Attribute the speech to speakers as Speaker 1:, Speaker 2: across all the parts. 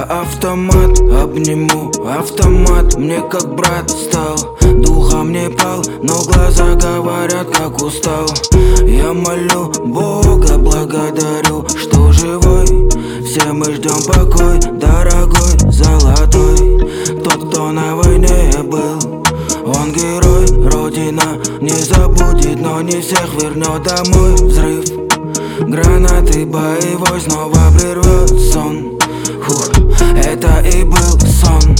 Speaker 1: автомат, обниму автомат. Мне как брат стал, духом не пал, но глаза говорят, как устал. Я молю Бога, благодарю, что живой. Все мы ждем покой, дорогой, золотой. Тот, кто на войне был, он герой. Родина не забудет, но не всех вернет домой. Взрыв гранаты боевой снова прервет сон. Это и был сон.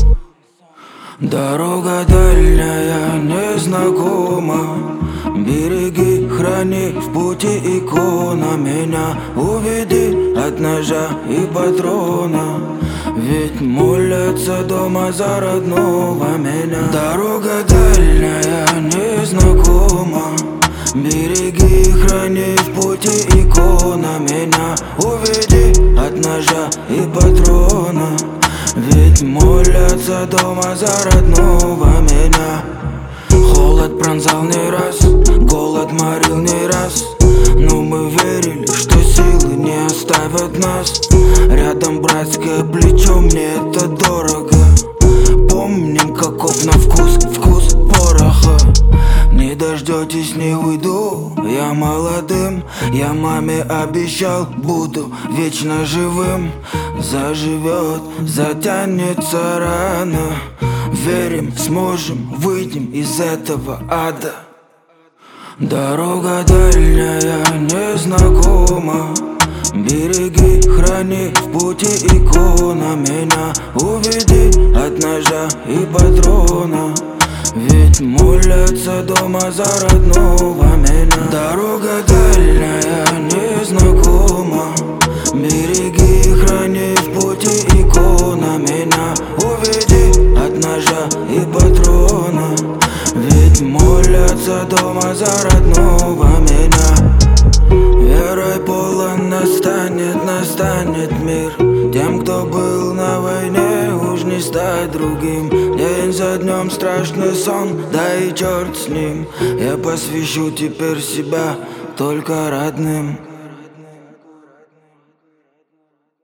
Speaker 1: Дорога дальняя, незнакома. Береги, храни в пути икона. Меня уведи от ножа и патрона, ведь молятся дома за родного меня. Дорога дальняя, незнакома. Береги, храни в пути икона. Меня уведи от ножа и патрона, ведь молятся дома за родного меня. Холод пронзал не раз, голод морил не раз, но мы верили, что силы не оставят нас. Рядом братское плечо, мне это дорого. Помним, каков на вкус, вкус пороха. Не дождетесь, не уйду, я молодым. Я маме обещал, буду вечно живым. Заживет, затянется рана. Верим, сможем, выйдем из этого ада. Дорога дальняя, незнакома. Береги, храни в пути икона. Меня уведи от ножа и патрона, ведь молятся дома за родного меня. Дорога дальняя, незнакома. Береги, храни в пути икона. Меня уведи от ножа и патрона, ведь молятся дома за родного меня. Верой полон настанет мир. Тем, кто был на войне, уж не стать другим. День за днем страшный сон, да и черт с ним. Я посвящу теперь себя только родным.